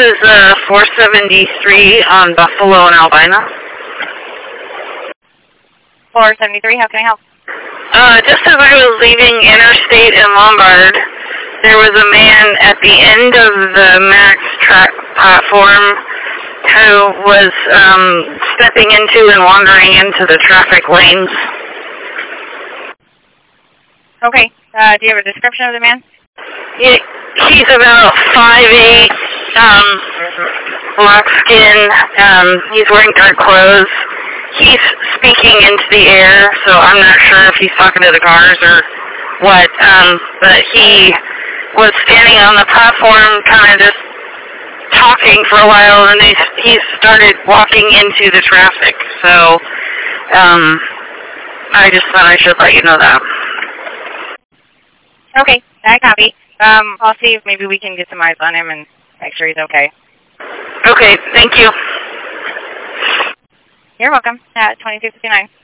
is 473 on Buffalo and Albina. 473, how can I help? Just as I was leaving Interstate in Lombard, there was a man at the end of the MAX track platform who was stepping into and wandering into the traffic lanes. Okay. Do you have a description of the man? He's about 5'8", black skin. He's wearing dark clothes. He's speaking into the air, so I'm not sure if he's talking to the cars or what. But he was standing on the platform, kind of just talking for a while, and he started walking into the traffic. So I just thought I should let you know that. Okay, I copy. I'll see if maybe we can get some eyes on him and make sure he's okay. Okay, thank you. You're welcome. 2259.